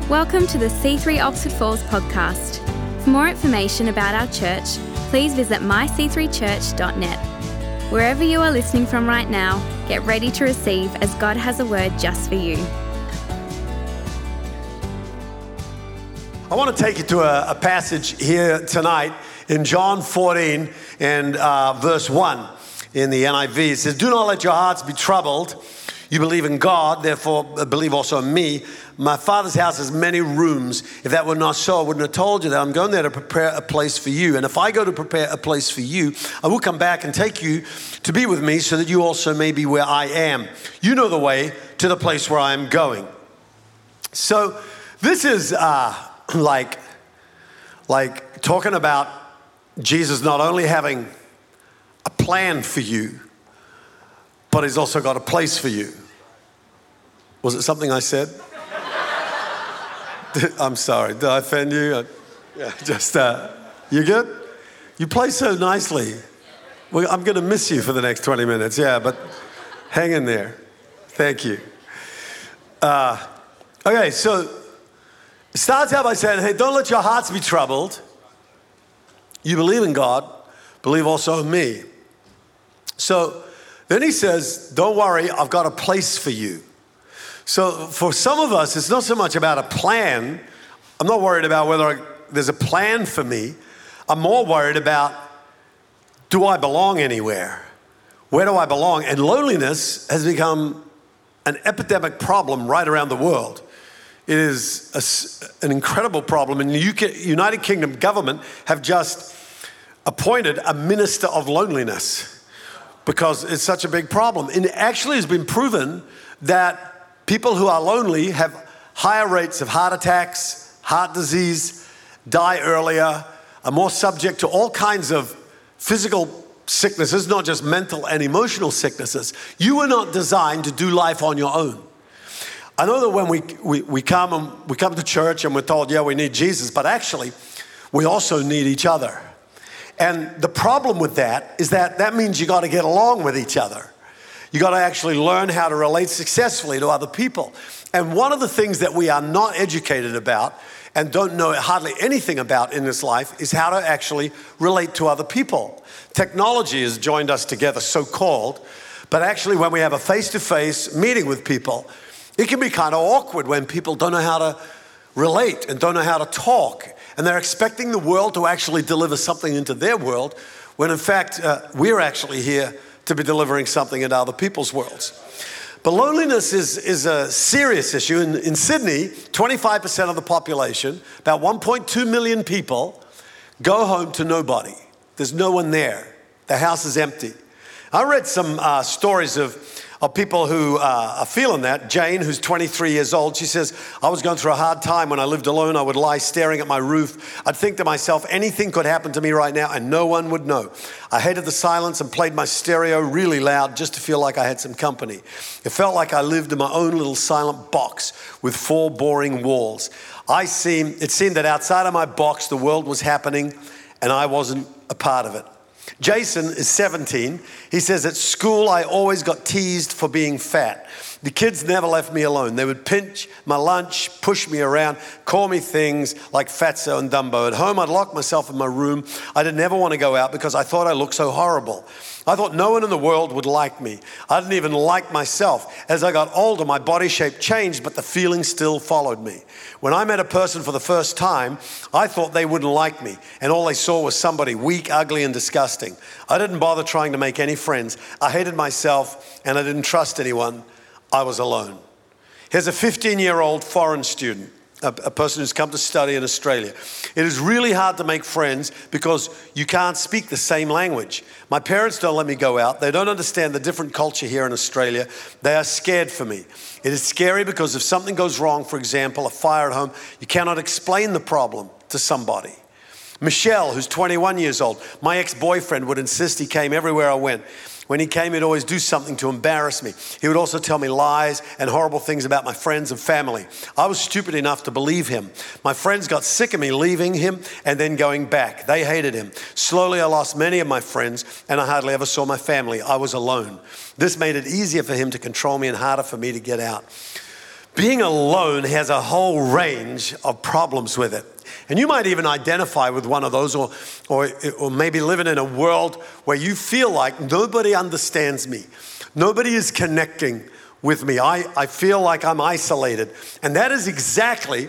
Welcome to the C3 Oxford Falls podcast. For more information about our church, please visit myc3church.net. Wherever you are listening from right now, get ready to receive as God has a word just for you. I want to take you to a passage here tonight in John 14 and verse 1 in the NIV. It says, "Do not let your hearts be troubled. You believe in God, therefore believe also in me. My Father's house has many rooms. If that were not so, I wouldn't have told you that. I'm going there to prepare a place for you. And if I go to prepare a place for you, I will come back and take you to be with me so that you also may be where I am. You know the way to the place where I am going." So this is like talking about Jesus not only having a plan for you, but he's also got a place for you. Was it something I said? I'm sorry, did I offend you? You good? You play so nicely. Well, I'm going to miss you for the next 20 minutes, but hang in there. Thank you. Okay, so it starts out by saying, hey, don't let your hearts be troubled. You believe in God, believe also in me. So then he says, don't worry, I've got a place for you. So for some of us, it's not so much about a plan. I'm not worried about whether there's a plan for me. I'm more worried about, do I belong anywhere? Where do I belong? And loneliness has become an epidemic problem right around the world. It is an incredible problem. And the United Kingdom government have just appointed a minister of loneliness because it's such a big problem. And it actually has been proven that people who are lonely have higher rates of heart attacks, heart disease, die earlier, are more subject to all kinds of physical sicknesses, not just mental and emotional sicknesses. You were not designed to do life on your own. I know that when we come to church and we're told, we need Jesus, but actually we also need each other. And the problem with that is that means you got to get along with each other. You got to actually learn how to relate successfully to other people. And one of the things that we are not educated about and don't know hardly anything about in this life is how to actually relate to other people. Technology has joined us together, so-called, but actually when we have a face-to-face meeting with people, it can be kind of awkward when people don't know how to relate and don't know how to talk. And they're expecting the world to actually deliver something into their world, when in fact, we're actually here to be delivering something into other people's worlds. But loneliness is a serious issue. In Sydney, 25% of the population, about 1.2 million people, go home to nobody. There's no one there. The house is empty. I read some stories of people who are feeling that. Jane, who's 23 years old, she says, I was going through a hard time when I lived alone. I would lie staring at my roof. I'd think to myself, anything could happen to me right now and no one would know. I hated the silence and played my stereo really loud just to feel like I had some company. It felt like I lived in my own little silent box with 4 boring walls. It seemed that outside of my box, the world was happening and I wasn't a part of it. Jason is 17. He says, at school, I always got teased for being fat. The kids never left me alone. They would pinch my lunch, push me around, call me things like Fatso and Dumbo. At home, I'd lock myself in my room. I didn't ever want to go out because I thought I looked so horrible. I thought no one in the world would like me. I didn't even like myself. As I got older, my body shape changed, but the feeling still followed me. When I met a person for the first time, I thought they wouldn't like me, and all they saw was somebody weak, ugly, and disgusting. I didn't bother trying to make any friends. I hated myself, and I didn't trust anyone. I was alone. Here's a 15-year-old foreign student, a person who's come to study in Australia. It is really hard to make friends because you can't speak the same language. My parents don't let me go out. They don't understand the different culture here in Australia. They are scared for me. It is scary because if something goes wrong, for example, a fire at home, you cannot explain the problem to somebody. Michelle, who's 21 years old, my ex-boyfriend would insist he came everywhere I went. When he came, he'd always do something to embarrass me. He would also tell me lies and horrible things about my friends and family. I was stupid enough to believe him. My friends got sick of me leaving him and then going back. They hated him. Slowly, I lost many of my friends and I hardly ever saw my family. I was alone. This made it easier for him to control me and harder for me to get out. being alone has a whole range of problems with it. And you might even identify with one of those, or maybe living in a world where you feel like nobody understands me. Nobody is connecting with me. I feel like I'm isolated. And that is exactly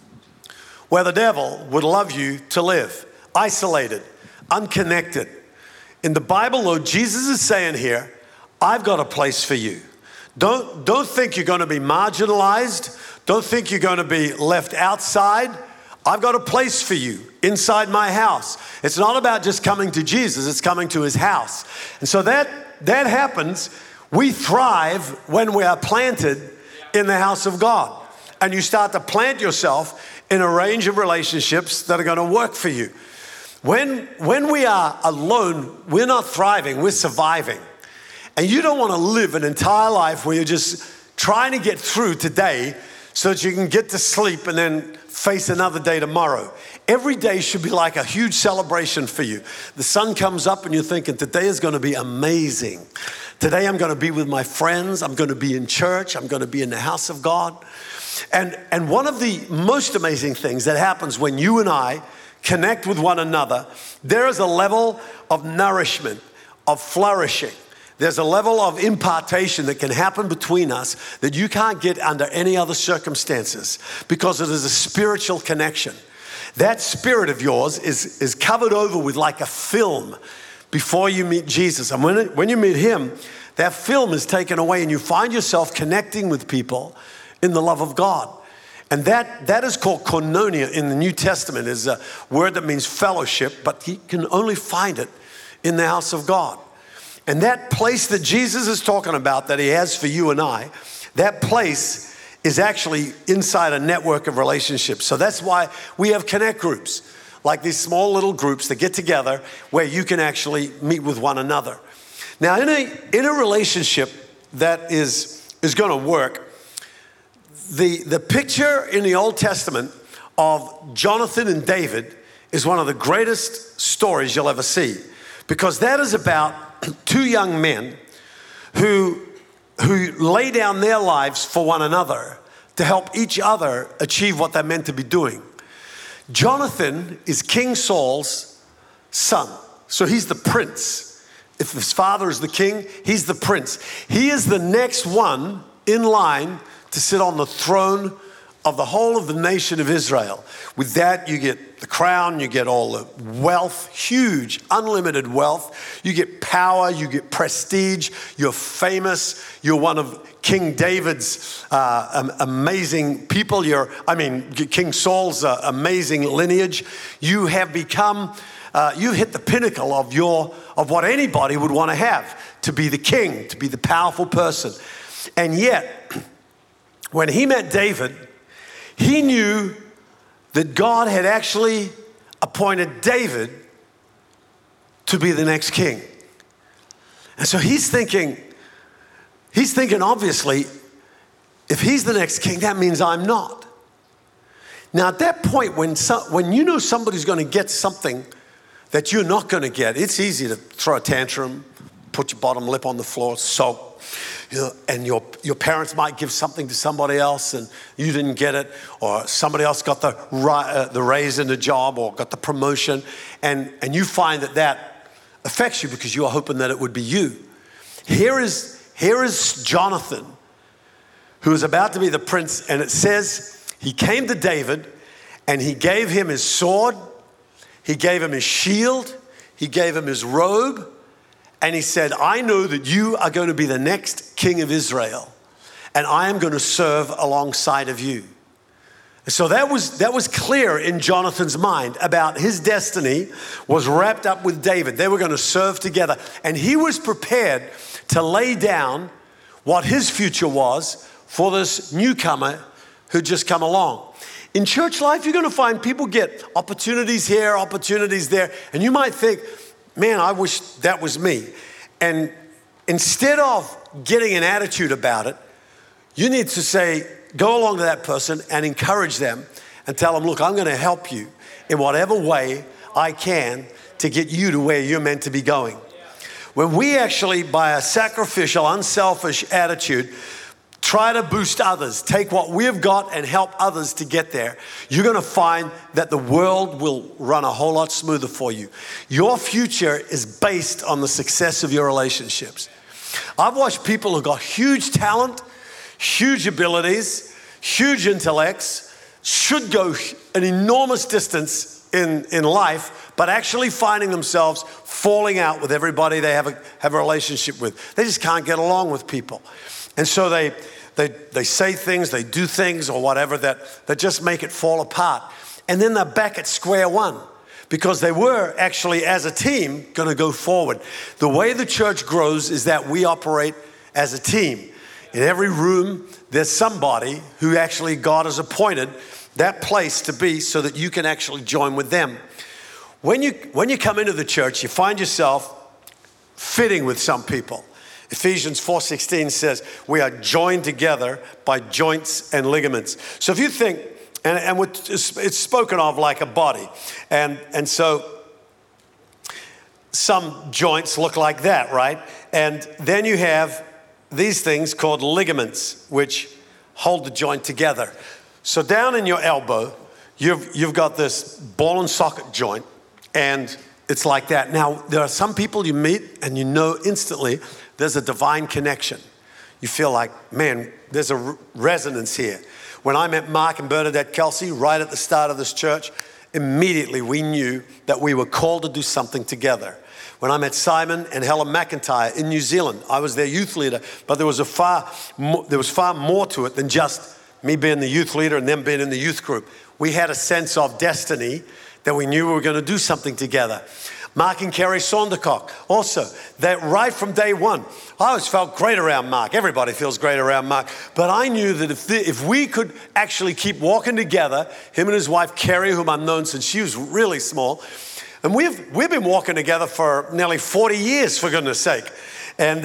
where the devil would love you to live. Isolated, unconnected. In the Bible, though, Jesus is saying here, I've got a place for you. Don't think you're going to be marginalized. Don't think you're going to be left outside. I've got a place for you inside my house. It's not about just coming to Jesus, it's coming to his house. And so that happens. We thrive when we are planted in the house of God. And you start to plant yourself in a range of relationships that are going to work for you. When we are alone, we're not thriving, we're surviving. And you don't want to live an entire life where you're just trying to get through today so that you can get to sleep and then face another day tomorrow. Every day should be like a huge celebration for you. The sun comes up and you're thinking, today is going to be amazing. Today I'm going to be with my friends. I'm going to be in church. I'm going to be in the house of God. And one of the most amazing things that happens when you and I connect with one another, there is a level of nourishment, of flourishing. There's a level of impartation that can happen between us that you can't get under any other circumstances because it is a spiritual connection. That spirit of yours is covered over with like a film before you meet Jesus. And when you meet him, that film is taken away and you find yourself connecting with people in the love of God. And that is called koinonia in the New Testament. Is a word that means fellowship, but you can only find it in the house of God. And that place that Jesus is talking about that he has for you and I, that place is actually inside a network of relationships. So that's why we have connect groups, like these small little groups that get together where you can actually meet with one another. Now, in a relationship that is going to work, the picture in the Old Testament of Jonathan and David is one of the greatest stories you'll ever see, because that is about two young men who lay down their lives for one another to help each other achieve what they're meant to be doing. Jonathan is King Saul's son. So he's the prince. If his father is the king, he's the prince. He is the next one in line to sit on the throne of the whole of the nation of Israel. With that, you get the crown, you get all the wealth, huge, unlimited wealth. You get power, you get prestige, you're famous, you're one of King David's amazing people. King Saul's amazing lineage. You have become, you've hit the pinnacle of what anybody would want to have, to be the king, to be the powerful person. And yet, when he met David, he knew that God had actually appointed David to be the next king. And so he's thinking obviously, if he's the next king, that means I'm not. Now at that point, when you know somebody's going to get something that you're not going to get, it's easy to throw a tantrum, put your bottom lip on the floor, sulk. And your parents might give something to somebody else and you didn't get it, or somebody else got the raise in the job or got the promotion, and you find that affects you because you are hoping that it would be you. Here is Jonathan, who is about to be the prince, and it says he came to David and he gave him his sword, he gave him his shield, he gave him his robe. And he said, I know that you are going to be the next king of Israel, and I am going to serve alongside of you. So that was clear in Jonathan's mind about his destiny was wrapped up with David. They were going to serve together. And he was prepared to lay down what his future was for this newcomer who'd just come along. In church life, you're going to find people get opportunities here, opportunities there, and you might think, man, I wish that was me. And instead of getting an attitude about it, you need to say, go along to that person and encourage them and tell them, look, I'm going to help you in whatever way I can to get you to where you're meant to be going. When we actually, by a sacrificial, unselfish attitude, try to boost others, take what we've got and help others to get there, you're going to find that the world will run a whole lot smoother for you. Your future is based on the success of your relationships. I've watched people who got huge talent, huge abilities, huge intellects, should go an enormous distance in life, but actually finding themselves falling out with everybody they have a relationship with. They just can't get along with people. And so they say things, they do things or whatever that just make it fall apart. And then they're back at square one because they were actually, as a team, going to go forward. The way the church grows is that we operate as a team. In every room, there's somebody who actually God has appointed that place to be so that you can actually join with them. When you come into the church, you find yourself fitting with some people. Ephesians 4:16 says, we are joined together by joints and ligaments. So if you think, and it's spoken of like a body, and so some joints look like that, right? And then you have these things called ligaments, which hold the joint together. So down in your elbow, you've got this ball and socket joint, and it's like that. Now, there are some people you meet, and you know instantly there's a divine connection. You feel like, man, there's a resonance here. When I met Mark and Bernadette Kelsey right at the start of this church, immediately we knew that we were called to do something together. When I met Simon and Helen McIntyre in New Zealand, I was their youth leader, but there was far more to it than just me being the youth leader and them being in the youth group. We had a sense of destiny that we knew we were going to do something together. Mark and Kerry Sondercock, also, that right from day one, I always felt great around Mark. Everybody feels great around Mark. But I knew that if we could actually keep walking together, him and his wife, Kerry, whom I've known since she was really small, and we've been walking together for nearly 40 years, for goodness sake. And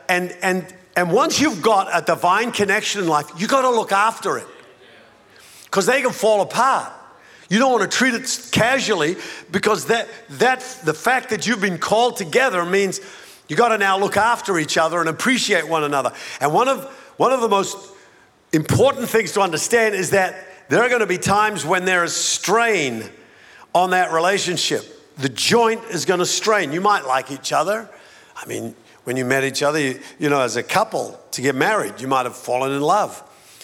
once you've got a divine connection in life, you got to look after it, because they can fall apart. You don't want to treat it casually, because the fact that you've been called together means you got to now look after each other and appreciate one another. And one of the most important things to understand is that there are going to be times when there is strain on that relationship. The joint is going to strain. You might like each other. I mean, when you met each other, you know, as a couple to get married, you might have fallen in love.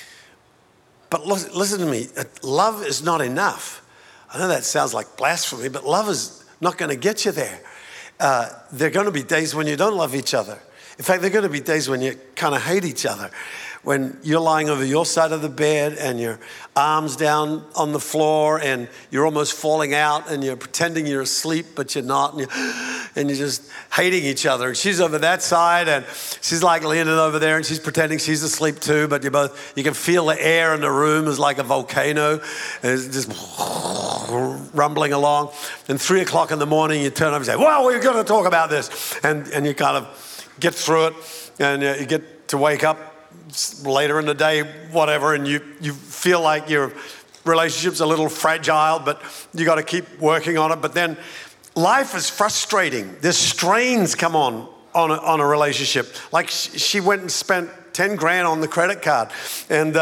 But listen to me, love is not enough. I know that sounds like blasphemy, but love is not going to get you there. There are going to be days when you don't love each other. In fact, there are going to be days when you kind of hate each other. When you're lying over your side of the bed and your arms down on the floor and you're almost falling out and you're pretending you're asleep, but you're not, and you're just hating each other. And she's over that side and she's like leaning over there and she's pretending she's asleep too, but you can feel the air in the room is like a volcano. And it's just rumbling along. And 3 o'clock in the morning, you turn over and say, well, we're going to talk about this. And you kind of get through it and you get to wake up later in the day, whatever, and you feel like your relationship's a little fragile, but you got to keep working on it. But then life is frustrating. There's strains come on a relationship. Like she went and spent 10 grand on the credit card, and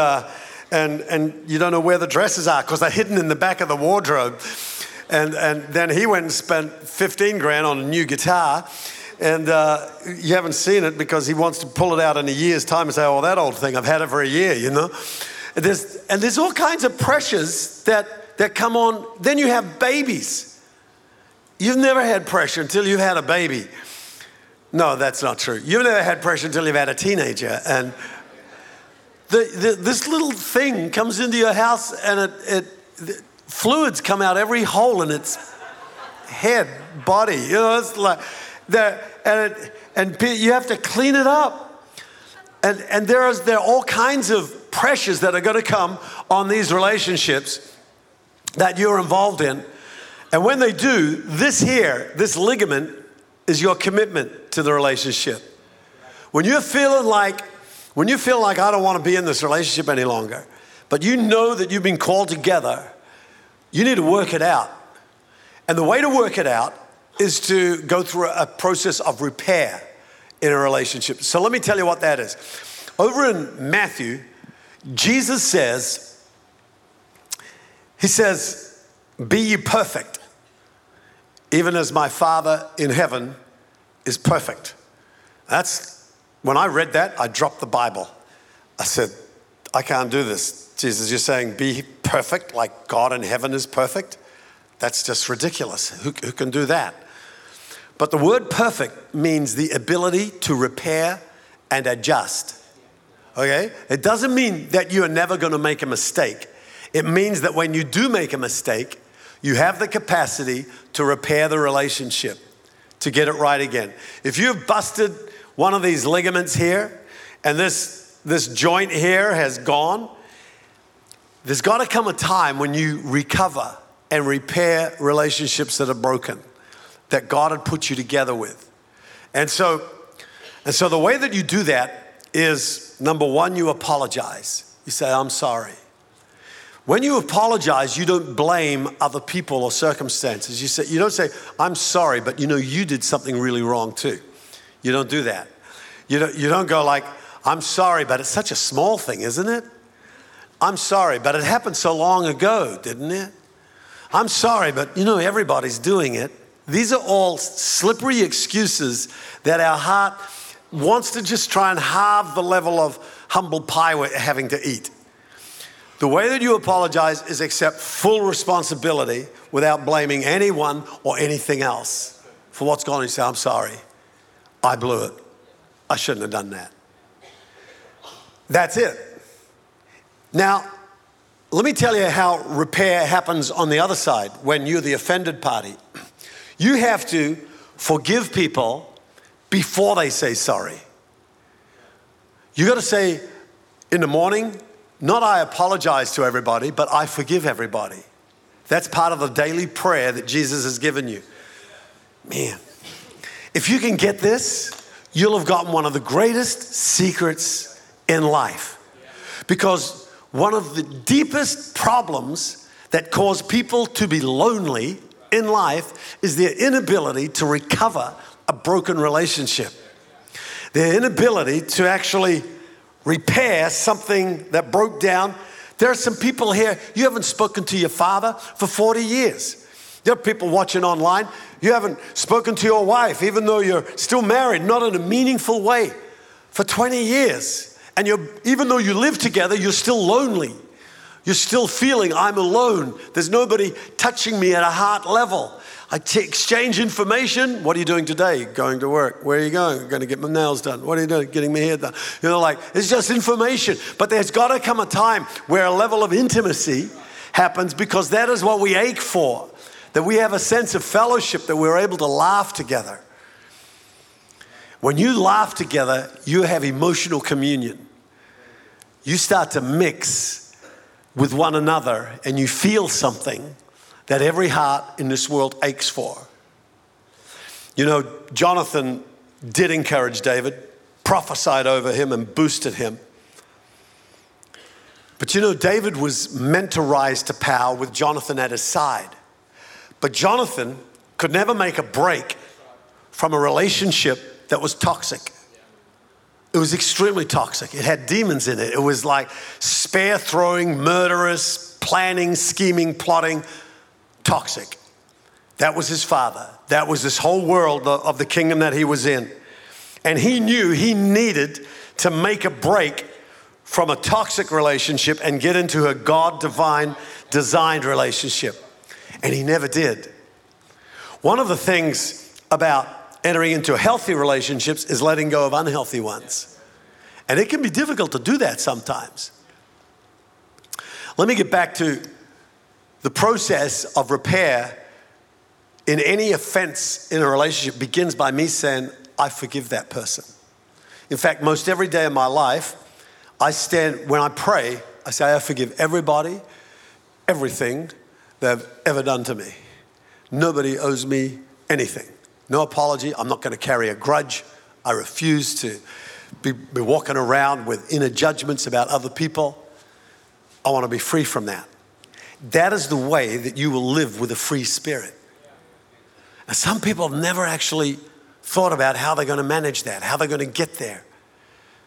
you don't know where the dresses are because they're hidden in the back of the wardrobe. And then he went and spent 15 grand on a new guitar. And you haven't seen it because he wants to pull it out in a year's time and say, oh, that old thing, I've had it for a year, you know. And there's all kinds of pressures that come on. Then you have babies. You've never had pressure until you've had a baby. No, that's not true. You've never had pressure until you've had a teenager. And this little thing comes into your house and fluids come out every hole in its head, body. You know, it's like... And you have to clean it up. And there are all kinds of pressures that are going to come on these relationships that you're involved in. And when they do, this ligament is your commitment to the relationship. When you feel like I don't want to be in this relationship any longer, but you know that you've been called together, you need to work it out. And the way to work it out is to go through a process of repair in a relationship. So let me tell you what that is. over in Matthew, Jesus says, he says, be ye perfect, even as my Father in heaven is perfect. When I read that, I dropped the Bible. I said, I can't do this. Jesus, you're saying be perfect like God in heaven is perfect? That's just ridiculous. Who can do that? But the word perfect means the ability to repair and adjust. Okay? It doesn't mean that you are never going to make a mistake. It means that when you do make a mistake, you have the capacity to repair the relationship, to get it right again. If you've busted one of these ligaments here and this joint here has gone, there's got to come a time when you recover and repair relationships that are broken, that God had put you together with. And so the way that you do that is, number one, you apologize. You say, I'm sorry. When you apologize, you don't blame other people or circumstances. You don't say, I'm sorry, but you did something really wrong too. You don't do that. You don't go like, I'm sorry, but it's such a small thing, isn't it? I'm sorry, but it happened so long ago, didn't it? I'm sorry, but everybody's doing it. These are all slippery excuses that our heart wants to just try and halve the level of humble pie we're having to eat. The way that you apologize is accept full responsibility without blaming anyone or anything else for what's gone on. You say, I'm sorry. I blew it. I shouldn't have done that. That's it. Now, let me tell you how repair happens on the other side when you're the offended party. You have to forgive people before they say sorry. You got to say in the morning, not I apologize to everybody, but I forgive everybody. That's part of the daily prayer that Jesus has given you. Man, if you can get this, you'll have gotten one of the greatest secrets in life. Because one of the deepest problems that cause people to be lonely in life is their inability to recover a broken relationship. Their inability to actually repair something that broke down. There are some people here, you haven't spoken to your father for 40 years. There are people watching online, you haven't spoken to your wife, even though you're still married, not in a meaningful way, for 20 years. And even though you live together, you're still lonely. You're still feeling, I'm alone. There's nobody touching me at a heart level. I exchange information. What are you doing today? Going to work. Where are you going? I'm going to get my nails done. What are you doing? Getting my hair done. It's just information. But there's got to come a time where a level of intimacy happens, because that is what we ache for. That we have a sense of fellowship, that we're able to laugh together. When you laugh together, you have emotional communion. You start to mix with one another and you feel something that every heart in this world aches for. Jonathan did encourage David, prophesied over him and boosted him. But David was meant to rise to power with Jonathan at his side. But Jonathan could never make a break from a relationship that was toxic. It was extremely toxic. It had demons in it. It was like spear-throwing, murderous, planning, scheming, plotting, toxic. That was his father. That was this whole world of the kingdom that he was in. And he knew he needed to make a break from a toxic relationship and get into a God-divine designed relationship. And he never did. One of the things about entering into healthy relationships is letting go of unhealthy ones. And it can be difficult to do that sometimes. Let me get back to the process of repair in any offense in a relationship begins by me saying, I forgive that person. In fact, most every day of my life, when I pray, I say, I forgive everybody, everything they've ever done to me. Nobody owes me anything. No apology. I'm not going to carry a grudge. I refuse to be walking around with inner judgments about other people. I want to be free from that. That is the way that you will live with a free spirit. And some people have never actually thought about how they're going to manage that, how they're going to get there.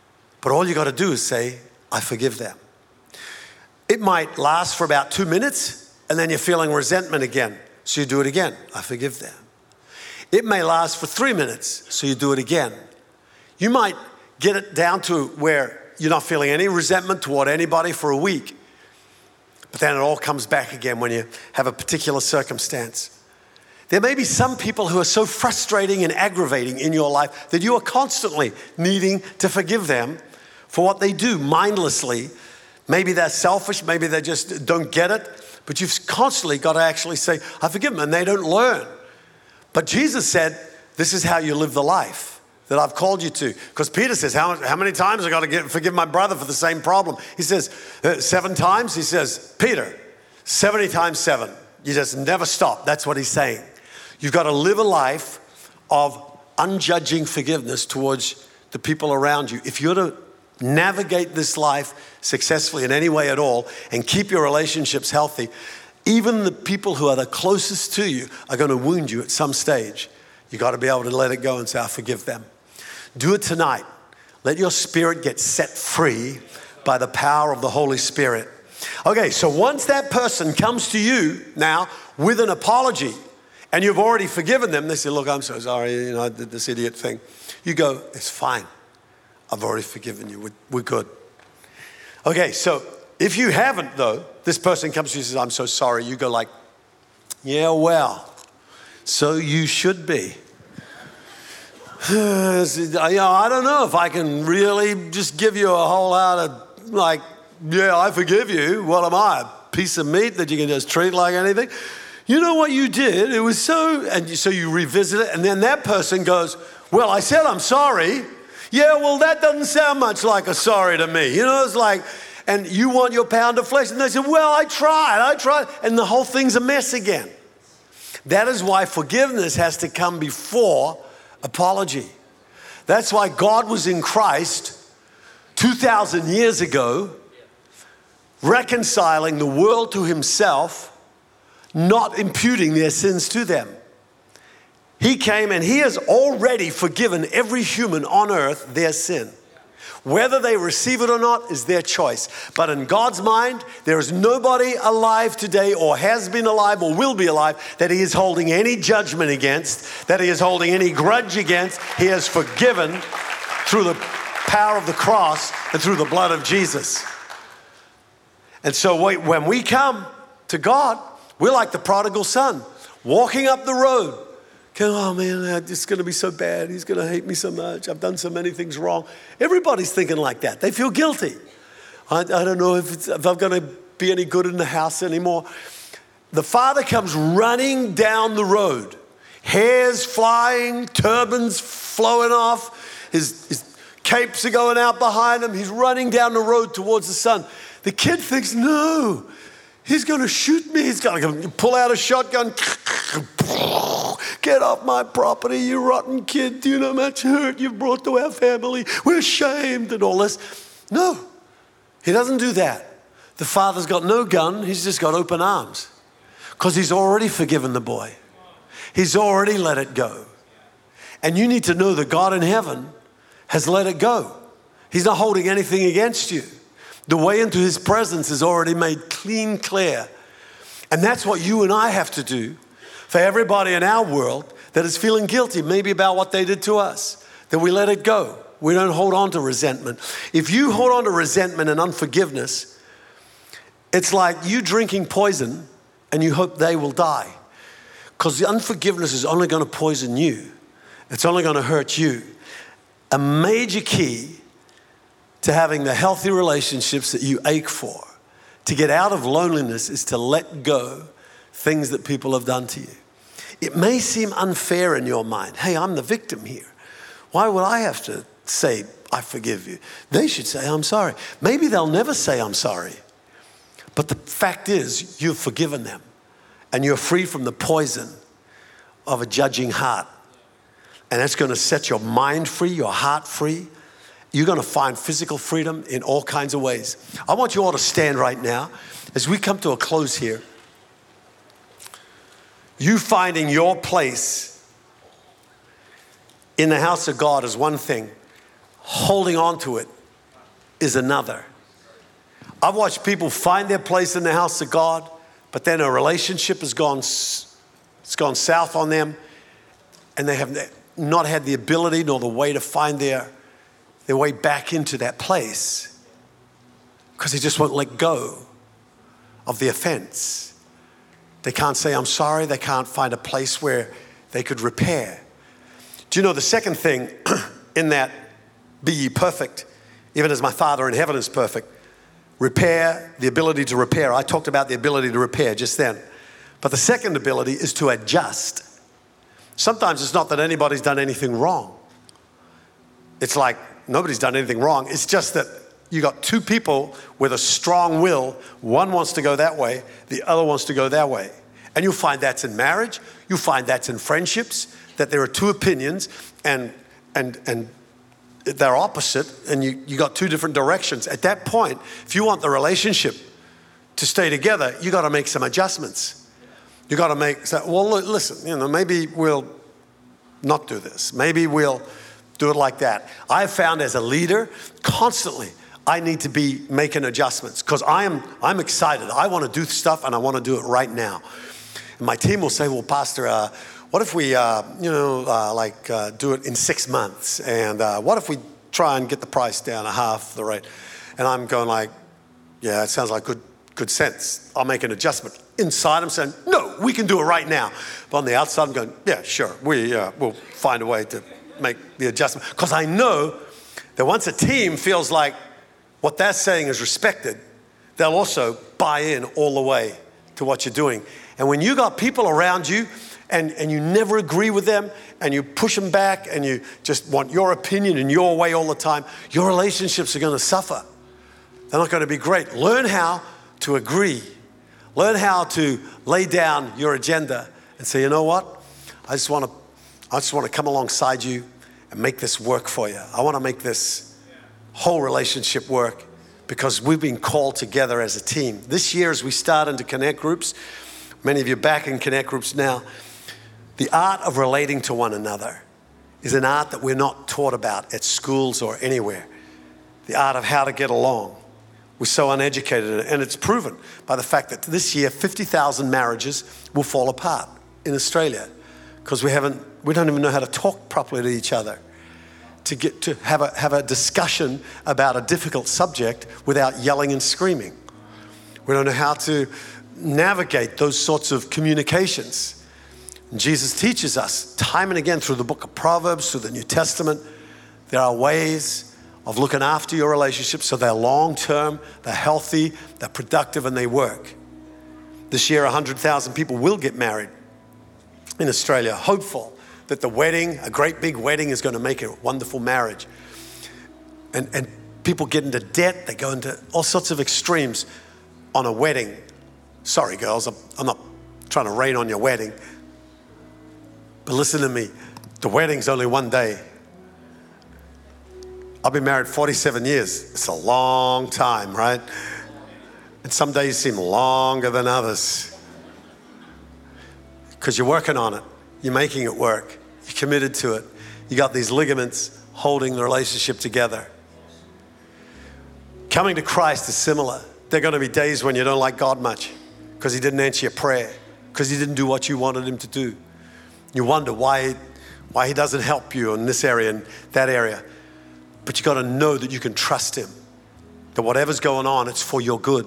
But all you got to do is say, I forgive them. It might last for about 2 minutes, and then you're feeling resentment again. So you do it again. I forgive them. It may last for 3 minutes, so you do it again. You might get it down to where you're not feeling any resentment toward anybody for a week. But then it all comes back again when you have a particular circumstance. There may be some people who are so frustrating and aggravating in your life that you are constantly needing to forgive them for what they do mindlessly. Maybe they're selfish, maybe they just don't get it, but you've constantly got to actually say, I forgive them, and they don't learn. But Jesus said, this is how you live the life that I've called you to. Because Peter says, how many times I got to forgive my brother for the same problem? He says, 7 times? He says, Peter, 70 times 7. You just never stop. That's what he's saying. You've got to live a life of unjudging forgiveness towards the people around you. If you're to navigate this life successfully in any way at all and keep your relationships healthy, even the people who are the closest to you are going to wound you at some stage. You got to be able to let it go and say, I forgive them. Do it tonight. Let your spirit get set free by the power of the Holy Spirit. Okay, so once that person comes to you now with an apology and you've already forgiven them, they say, look, I'm so sorry, I did this idiot thing. You go, it's fine. I've already forgiven you. We're good. Okay, so if you haven't, though, this person comes to you and says, I'm so sorry. You go like, yeah, well, so you should be. I don't know if I can really just give you a whole lot of like, yeah, I forgive you. What am I, a piece of meat that you can just treat like anything? You know what you did? It was so, and so you revisit it, and then that person goes, well, I said I'm sorry. Yeah, well, that doesn't sound much like a sorry to me. It's like, and you want your pound of flesh, and they say, well, I tried, and the whole thing's a mess again. That is why forgiveness has to come before apology. That's why God was in Christ 2,000 years ago, reconciling the world to himself, not imputing their sins to them. He came and he has already forgiven every human on earth their sin. Whether they receive it or not is their choice. But in God's mind, there is nobody alive today or has been alive or will be alive that he is holding any judgment against, that he is holding any grudge against. He has forgiven through the power of the cross and through the blood of Jesus. And so when we come to God, we're like the prodigal son, walking up the road. Oh man, it's going to be so bad. He's going to hate me so much. I've done so many things wrong. Everybody's thinking like that. They feel guilty. I don't know if I'm going to be any good in the house anymore. The father comes running down the road. Hairs flying, turbans flowing off. His capes are going out behind him. He's running down the road towards the son. The kid thinks, no, he's going to shoot me. He's going to pull out a shotgun. Get off my property, you rotten kid. Do you know how much hurt you've brought to our family? We're ashamed and all this. No, he doesn't do that. The father's got no gun. He's just got open arms because he's already forgiven the boy. He's already let it go. And you need to know that God in heaven has let it go. He's not holding anything against you. The way into his presence is already made clean, clear. And that's what you and I have to do for everybody in our world that is feeling guilty, maybe about what they did to us, that we let it go. We don't hold on to resentment. If you hold on to resentment and unforgiveness, it's like you drinking poison and you hope they will die. Because the unforgiveness is only going to poison you. It's only going to hurt you. A major key to having the healthy relationships that you ache for, to get out of loneliness, is to let go things that people have done to you. It may seem unfair in your mind. Hey, I'm the victim here. Why would I have to say, I forgive you? They should say, I'm sorry. Maybe they'll never say, I'm sorry. But the fact is, you've forgiven them. And you're free from the poison of a judging heart. And that's going to set your mind free, your heart free. You're going to find physical freedom in all kinds of ways. I want you all to stand right now as we come to a close here. You finding your place in the house of God is one thing. Holding on to it is another. I've watched people find their place in the house of God, but then a relationship has gone south on them, and they have not had the ability nor the way to find their way back into that place because they just won't let go of the offense. They can't say, I'm sorry. They can't find a place where they could repair. Do you know the second thing in that, be ye perfect, even as my Father in heaven is perfect? Repair, the ability to repair. I talked about the ability to repair just then. But the second ability is to adjust. Sometimes it's not that anybody's done anything wrong. It's like nobody's done anything wrong. It's just that you got two people with a strong will. One wants to go that way, the other wants to go that way. And you'll find that's in marriage. You'll find that's in friendships, that there are two opinions and they're opposite, and you got two different directions. At that point, if you want the relationship to stay together, you got to make some adjustments. You got to say, well, listen, maybe we'll not do this. Maybe we'll do it like that. I've found as a leader, constantly, I need to be making adjustments because I'm excited. I want to do stuff and I want to do it right now. And my team will say, well, Pastor, what if we, do it in 6 months? And what if we try and get the price down to half the rate? And I'm going like, yeah, it sounds like good sense. I'll make an adjustment. Inside, I'm saying, no, we can do it right now. But on the outside, I'm going, yeah, sure. We'll find a way to make the adjustment. Because I know that once a team feels like what they're saying is respected, they'll also buy in all the way to what you're doing. And when you got people around you and you never agree with them and you push them back and you just want your opinion and your way all the time, your relationships are going to suffer. They're not going to be great. Learn how to agree. Learn how to lay down your agenda and say, you know what? I just want to come alongside you and make this work for you. I want to make this whole relationship work because we've been called together as a team. This year, as we start into Connect groups, many of you are back in Connect groups now, the art of relating to one another is an art that we're not taught about at schools or anywhere. The art of how to get along. We're so uneducated in it, and it's proven by the fact that this year 50,000 marriages will fall apart in Australia because we don't even know how to talk properly to each other, to get to have a discussion about a difficult subject without yelling and screaming. We don't know how to navigate those sorts of communications. And Jesus teaches us time and again through the book of Proverbs, through the New Testament, there are ways of looking after your relationships so they're long-term, they're healthy, they're productive, and they work. This year, 100,000 people will get married in Australia, hopeful that the wedding, a great big wedding, is going to make a wonderful marriage. And people get into debt, they go into all sorts of extremes on a wedding. Sorry, girls, I'm not trying to rain on your wedding. But listen to me, the wedding's only one day. I've been married 47 years. It's a long time, right? And some days seem longer than others. Because you're working on it. You're making it work. You're committed to it. You got these ligaments holding the relationship together. Coming to Christ is similar. There are going to be days when you don't like God much because he didn't answer your prayer, because he didn't do what you wanted him to do. You wonder why he doesn't help you in this area and that area. But you got to know that you can trust him, that whatever's going on, it's for your good.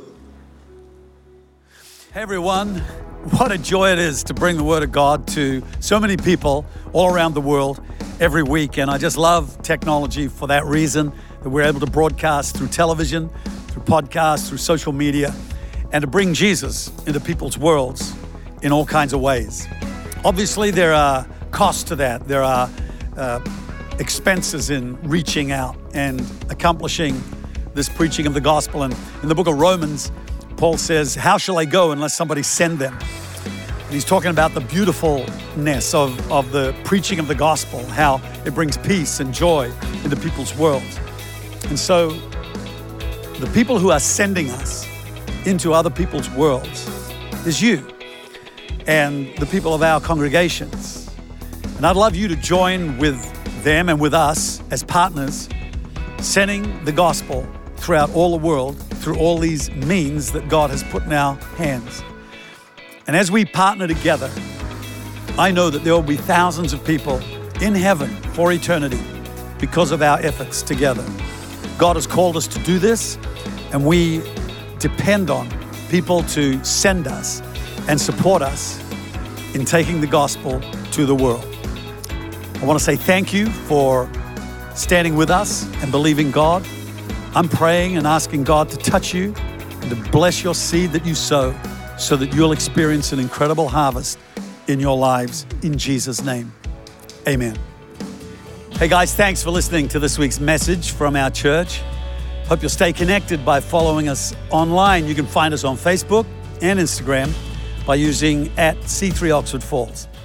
Hey everyone, what a joy it is to bring the Word of God to so many people all around the world every week. And I just love technology for that reason, that we're able to broadcast through television, through podcasts, through social media, and to bring Jesus into people's worlds in all kinds of ways. Obviously, there are costs to that. There are expenses in reaching out and accomplishing this preaching of the gospel. And in the book of Romans, Paul says, how shall I go unless somebody send them? And he's talking about the beautifulness of the preaching of the gospel, how it brings peace and joy into people's worlds. And so the people who are sending us into other people's worlds is you and the people of our congregations. And I'd love you to join with them and with us as partners, sending the gospel throughout all the world through all these means that God has put in our hands. And as we partner together, I know that there will be thousands of people in heaven for eternity because of our efforts together. God has called us to do this, and we depend on people to send us and support us in taking the gospel to the world. I want to say thank you for standing with us and believing God. I'm praying and asking God to touch you and to bless your seed that you sow so that you'll experience an incredible harvest in your lives in Jesus' name. Amen. Hey guys, thanks for listening to this week's message from our church. Hope you'll stay connected by following us online. You can find us on Facebook and Instagram by using @C3 Oxford Falls.